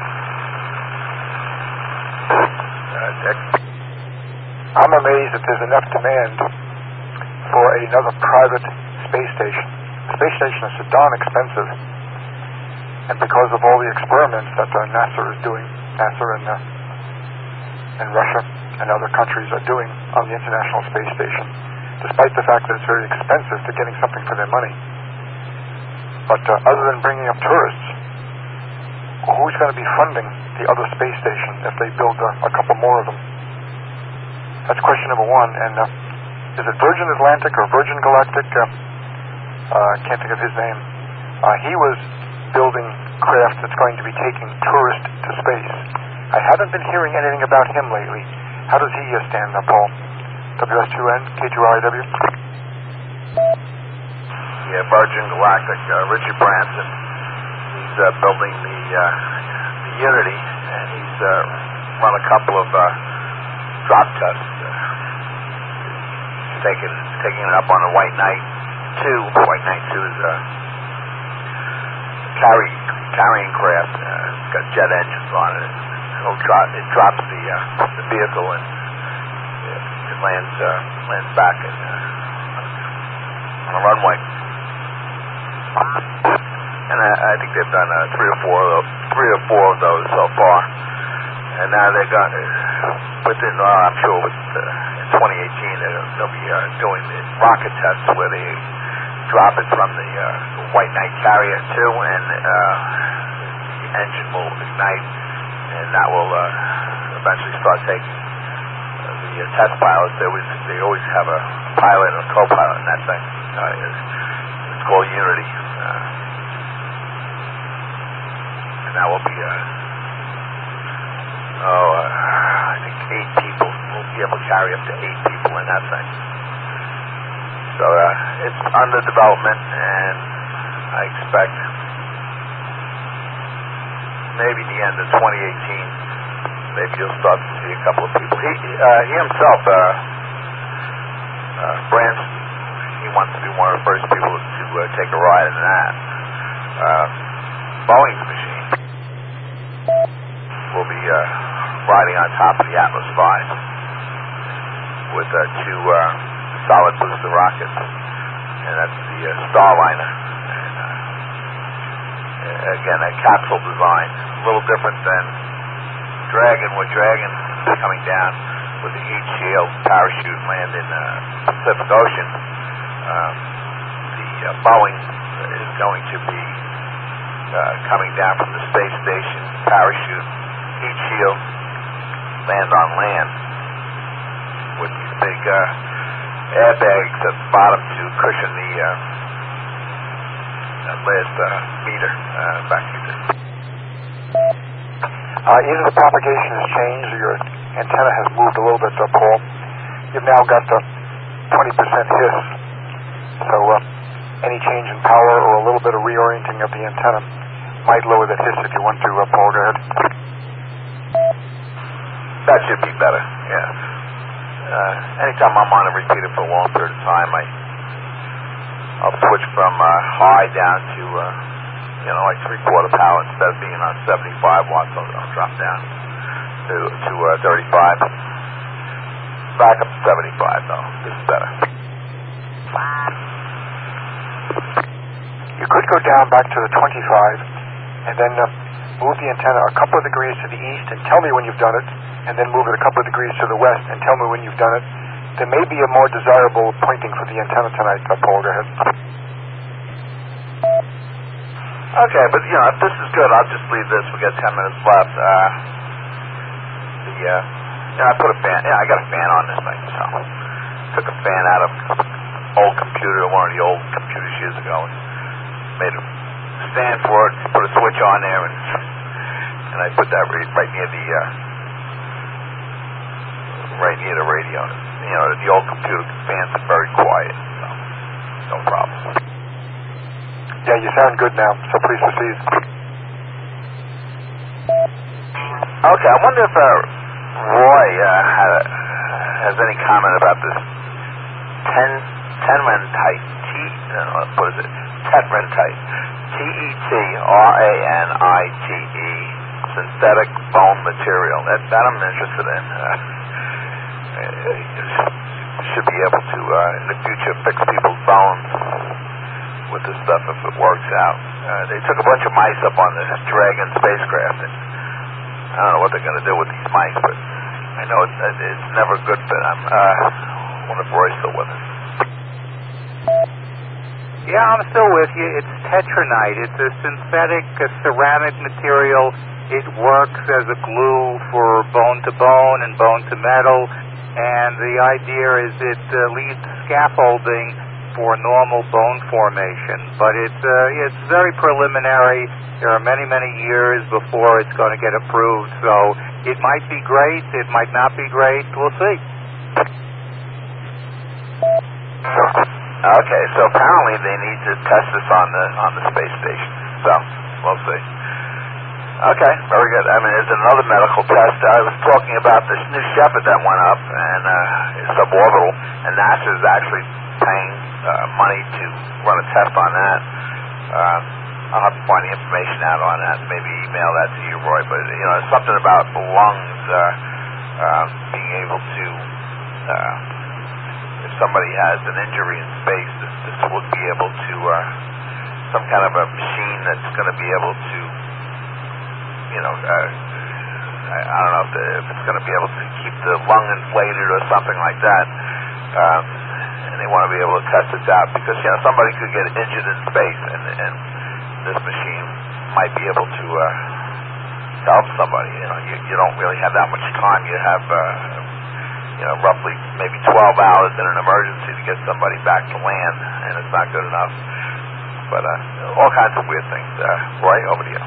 Uh, I'm amazed that there's enough demand for another private space station. The space station is so darn expensive, and because of all the experiments that uh, NASA is doing, NASA and, uh, and Russia and other countries are doing on the International Space Station, despite the fact that it's very expensive, they're getting something for their money. But uh, other than bringing up tourists, who's going to be funding the other space station if they build uh, a couple more of them? That's question number one. And uh, is it Virgin Atlantic or Virgin Galactic? I uh, uh, can't think of his name. Uh, he was building craft that's going to be taking tourists to space. I haven't been hearing anything about him lately. How does he uh, stand up, Paul? W S two N, K two R I W? Yeah, Virgin Galactic, uh, Richard Branson. He's uh, building the, uh, the Unity, and he's uh, run a couple of uh, drop test. Uh, taking taking it up on the White Knight two. White Knight two is a carry carrying craft. Uh, it's got jet engines on it. It'll drop. It drops the uh, the vehicle and it, it lands uh, lands back in, uh, on the runway. And I, I think they've done uh, three or four of those, three or four of those so far. And now they're going to, within, uh, I'm sure with, uh, in twenty eighteen, they'll, they'll be uh, doing the rocket tests where they drop it from the uh, White Knight carrier too, and uh, the engine will ignite, and that will uh, eventually start taking uh, the uh, test pilots. They always, they always have a pilot and a co-pilot in that thing. Uh, it's, it's called Unity. Uh, and that will be, uh, oh, uh, I think eight people. We'll be able to carry up to eight people in that thing. So uh, it's under development, and I expect maybe the end of twenty eighteen, maybe you'll start to see a couple of people. He, uh, he himself, uh, uh, Branson, he wants to be one of the first people to uh, take a ride in that. Uh, Boeing's machine will be uh, riding on top of the Atlas five with uh, two uh, solid booster rockets, and that's the uh, Starliner. And, uh, again, a capsule design, a little different than Dragon, where Dragon is coming down with the heat shield, parachute, land in the uh, Pacific Ocean. Um, the uh, Boeing is going to be uh, coming down from the space station, parachute, heat shield, land on land with these big uh, airbags at the bottom to cushion the uh, last uh, meter uh, back into. Uh, either the propagation has changed or your antenna has moved a little bit, uh, Paul. You've now got the twenty percent hiss. So uh, any change in power or a little bit of reorienting of the antenna might lower the hiss if you want to, uh, Paul. Go ahead. That should be better, yeah. Uh, anytime I'm on a repeater for a long period of time, I, I'll switch from uh, high down to, uh, you know, like three-quarter power. Instead of being on seventy-five watts, I'll, I'll drop down to, to uh, thirty-five. Back up to seventy-five, though. This is better. You could go down back to the twenty-five and then uh, move the antenna a couple of degrees to the east and tell me when you've done it, and then move it a couple of degrees to the west and tell me when you've done it. There may be a more desirable pointing for the antenna tonight, uh, Paul. Go ahead. Okay, but, you know, if this is good, I'll just leave this. We got ten minutes left. Uh, the, uh, you know, I put a fan, yeah, I got a fan on this thing, so took a fan out of old computer, one of the old computers years ago, and made a stand for it, put a switch on there, and and I put that right, right near the uh, right near the radio. You know, the old computer fans are very quiet, so no problem. Yeah, you sound good now, so please proceed. Okay, I wonder if uh, Roy uh, had, has any comment about this ten Tenrantite, T, uh, what is it? Tetrantite, T E T R A N I T E, synthetic bone material. That, that I'm interested in. Uh, should be able to, uh, in the future, fix people's bones with this stuff if it works out. Uh, they took a bunch of mice up on this Dragon spacecraft, and I don't know what they're going to do with these mice, but I know it's, it's never good for them. Uh, I wonder if Roy's still with us. Yeah, I'm still with you. It's tetranite. It's a synthetic uh, ceramic material. It works as a glue for bone to bone and bone to metal, and the idea is it uh, leads to scaffolding for normal bone formation. But it's uh, it's very preliminary. There are many, many years before it's going to get approved, so it might be great, it might not be great. We'll see. Okay, so apparently they need to test this on the on the space station. So we'll see. Okay, very good. I mean, there's another medical test. I was talking about this new Shepherd that went up, and uh, it's suborbital, and NASA is actually paying uh, money to run a test on that. Uh, I'll have to find the information out on that, maybe email that to you, Roy. But, you know, it's something about the lungs uh, uh, being able to, uh, if somebody has an injury in space, this, this would be able to, uh, some kind of a machine that's going to be able to, you know, uh, I, I don't know if, the, if it's going to be able to keep the lung inflated or something like that. Um, and they want to be able to test this out because, you know, somebody could get injured in space, and, and this machine might be able to uh, help somebody. You know, you, you don't really have that much time. You have, uh, you know, roughly maybe twelve hours in an emergency to get somebody back to land, and it's not good enough. But uh, all kinds of weird things. Uh, Roy, over to you.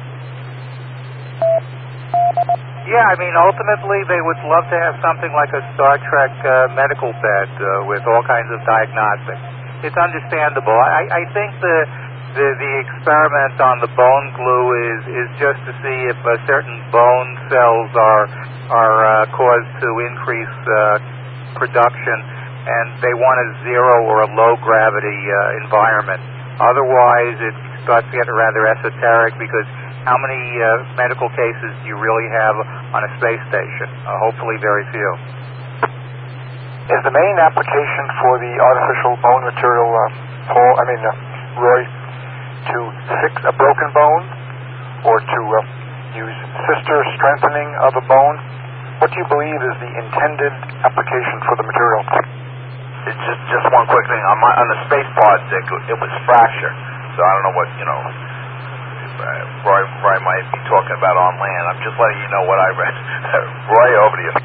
Yeah, I mean, ultimately they would love to have something like a Star Trek uh, medical bed uh, with all kinds of diagnostics. It's understandable. I, I think the, the the experiment on the bone glue is, is just to see if uh, certain bone cells are are uh, caused to increase uh, production, and they want a zero or a low gravity uh, environment. Otherwise, it starts to get rather esoteric because how many uh, medical cases do you really have on a space station? Uh, hopefully very few. Is the main application for the artificial bone material, uh, Paul, I mean, uh, Roy, to fix a broken bone or to uh, use sister strengthening of a bone? What do you believe is the intended application for the material? It's just, just one quick thing. On, my, on the space pod, it, it was fracture. So I don't know what, you know, Roy, Roy might be talking about on land. I'm just letting you know what I read. Roy, over to you.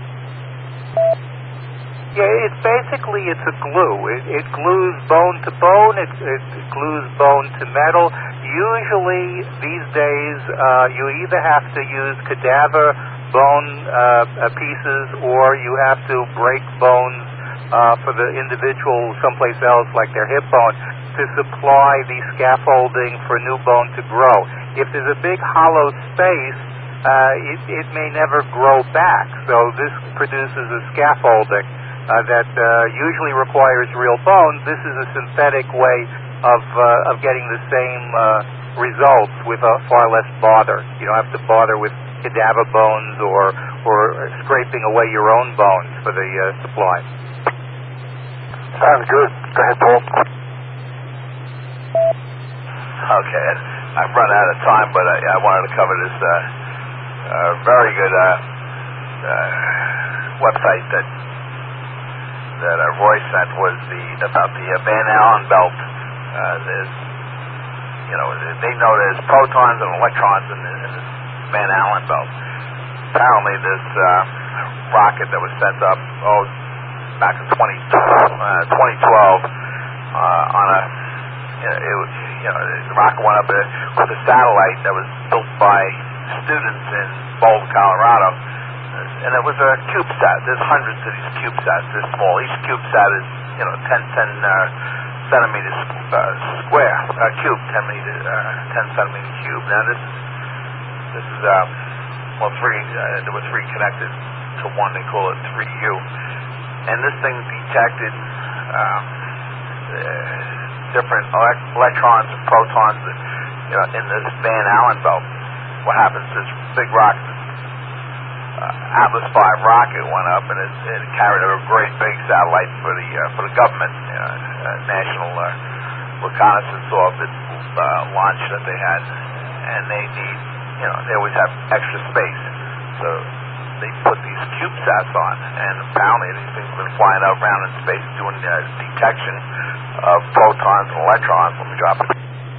Yeah, it's basically, it's a glue. It, it glues bone to bone. It, it glues bone to metal. Usually, these days, uh, you either have to use cadaver bone uh, pieces or you have to break bones uh, for the individual someplace else, like their hip bone, to supply the scaffolding for new bone to grow. If there's a big hollow space, uh, it, it may never grow back. So this produces a scaffolding uh, that uh, usually requires real bones. This is a synthetic way of uh, of getting the same uh, results with uh, far less bother. You don't have to bother with cadaver bones or or scraping away your own bones for the uh, supply. Sounds good. Go ahead, Paul. Okay, I've run out of time, but I, I wanted to cover this uh, uh, very good uh, uh, website that that uh, Roy sent was the about the uh, Van Allen belt. Uh, there's, you know, they know there's protons and electrons in, the, in this Van Allen belt. Apparently, this uh, rocket that was sent up, oh, back in twenty twelve, uh, on a, you know, it was, you know, the rocket went up there with a satellite that was built by students in Boulder, Colorado, and it was a CubeSat. There's hundreds of these CubeSats. They're small. Each CubeSat is, you know, ten, ten uh, centimeters uh, square, uh, cube, ten meter, uh, ten centimeter cube. Now this is this is um, well, three. Uh, there were three connected to one. They call it three U, and this thing detected um, uh, different elect- electrons and protons, that, you know, in this Van Allen belt. What happens? This big rocket, uh, Atlas five rocket, went up, and it, it carried a great big satellite for the uh, for the government, you know, uh, national uh, reconnaissance orbit uh, launch that they had, and they need, you know, they always have extra space, so they put these CubeSats on, and apparently these things have been flying out around in space doing uh, detection of protons and electrons. Let me drop it.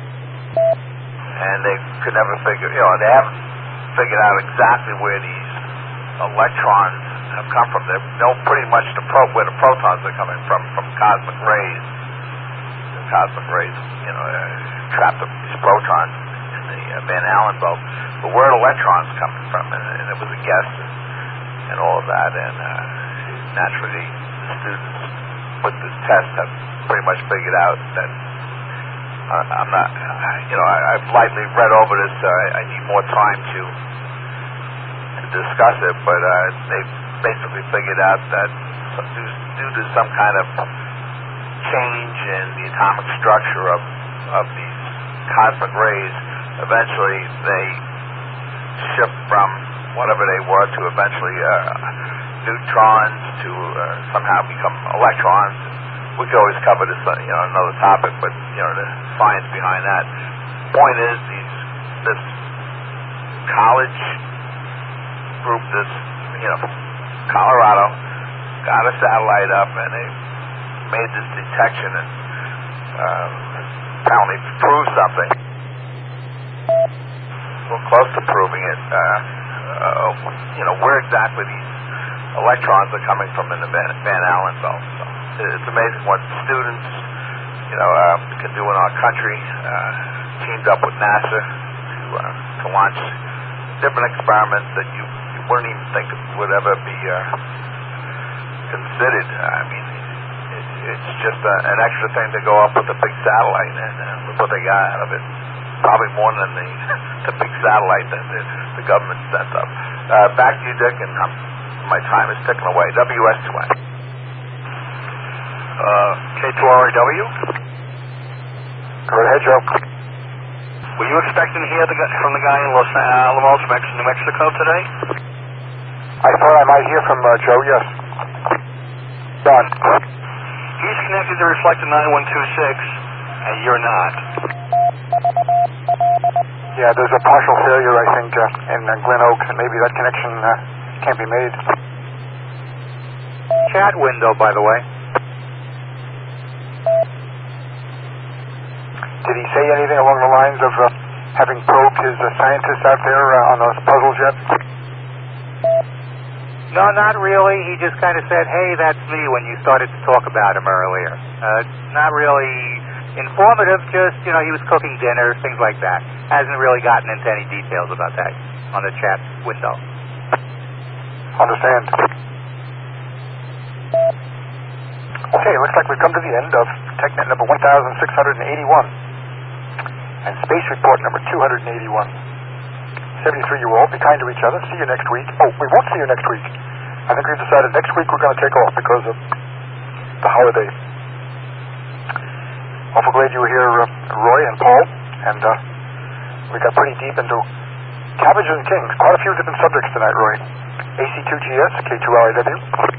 And they could never figure, you know, they haven't figured out exactly where these electrons have come from. They know pretty much the pro, where the protons are coming from, from cosmic rays. The cosmic rays, you know, uh, trapped up these protons in the uh, Van Allen belt. But where are electrons coming from? And, and it was a guess and, and all of that. And uh, naturally, the students with this test have pretty much figured out that I'm not, you know, I, I've lightly read over this. Uh, I, I need more time to to discuss it, but uh, they basically figured out that due, due to some kind of change in the atomic structure of of these cosmic rays, eventually they shift from whatever they were to eventually uh, neutrons to uh, somehow become electrons. We could always cover this, uh, you know, another topic, but you know the science behind that. Point is, these this college group, this you know, Colorado, got a satellite up and they made this detection and uh, apparently proved something. We're close to proving it. Uh, uh, you know, where exactly these electrons are coming from in the Van, Van Allen belt. So it's amazing what students, you know, uh, can do in our country. Uh, teamed up with NASA to uh, to launch different experiments that you, you wouldn't even think would ever be uh, considered. I mean, it, it's just a, an extra thing to go up with a big satellite, and uh, look what they got out of it. Probably more than the, the big satellite that the, the government sent up. Uh, back to you, Dick, and um, my time is ticking away. W S two N. Uh, K two R A W? Go ahead, Joe. Were you expecting to hear the, from the guy in Los Alamos, New Mexico today? I thought I might hear from uh, Joe, yes. Don. He's connected to Reflector nine one two six, and you're not. Yeah, there's a partial failure, I think, uh, in uh, Glen Oak, and maybe that connection uh, can't be made. Chat window, by the way. Did he say anything along the lines of uh, having probed his uh, scientists out there uh, on those puzzles yet? No, not really. He just kind of said, hey, that's me, when you started to talk about him earlier. Uh, not really informative, just, you know, he was cooking dinner, things like that. Hasn't really gotten into any details about that on the chat window. Understand. Okay, looks like we've come to the end of TechNet number one thousand six hundred eighty-one and Space Report number two hundred eighty-one. seventy-three, you all, be kind to each other. See you next week. Oh, we won't see you next week. I think we've decided next week we're going to take off because of the holiday. Awful glad you were here, uh, Roy and Paul, and uh, we got pretty deep into cabbages and kings. Quite a few different subjects tonight, Roy. A C two G S, K two R A W.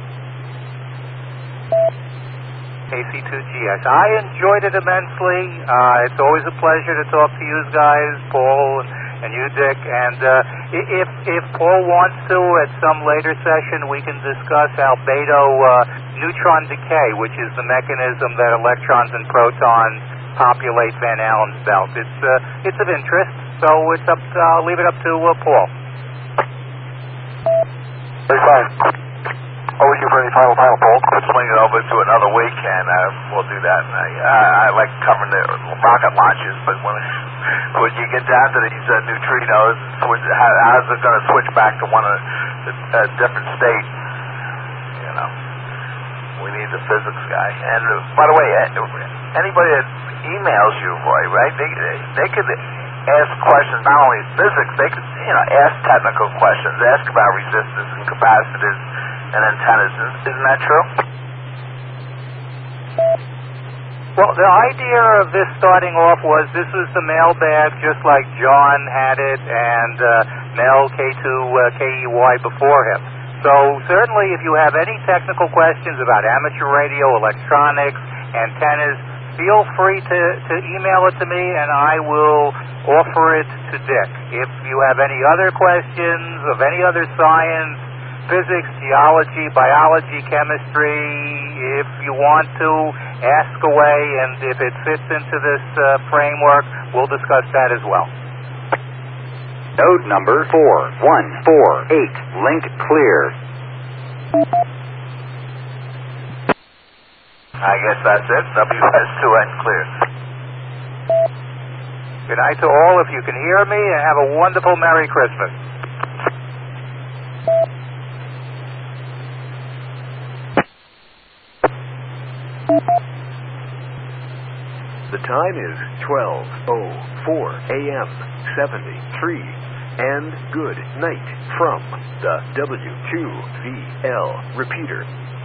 A C two G S. I enjoyed it immensely. Uh, it's always a pleasure to talk to you guys, Paul and you, Dick. And uh, if if Paul wants to, at some later session, we can discuss albedo uh, neutron decay, which is the mechanism that electrons and protons populate Van Allen's belt. It's uh, it's of interest, so it's up. To, I'll leave it up to uh, Paul. Very fine. Always you for any final, final, Paul. Let's swing it over to another week, and uh, we'll do that. And I, uh, I like covering the rocket launches, but when when you get down to these uh, neutrinos, switch, how, how's it going to switch back to one of a different state? You know, we need the physics guy. And uh, by the way, anybody that emails you, Roy, right? They they could ask questions not only physics, they could you know ask technical questions, ask about resistors and capacitors and antennas. Isn't that true? Well, the idea of this starting off was this was the mailbag, just like John had it and uh, Mel K two K E Y before him. So certainly if you have any technical questions about amateur radio, electronics, antennas, feel free to, to email it to me and I will offer it to Dick. If you have any other questions of any other science, physics, geology, biology, chemistry, if you want to, ask away, and if it fits into this uh, framework, we'll discuss that as well. Node number four one four eight, link clear. I guess that's it. W S two N clear. Good night to all, if you can hear me, and have a wonderful Merry Christmas. The time is twelve oh four a.m. seventy-three. And good night from the W Q V L repeater.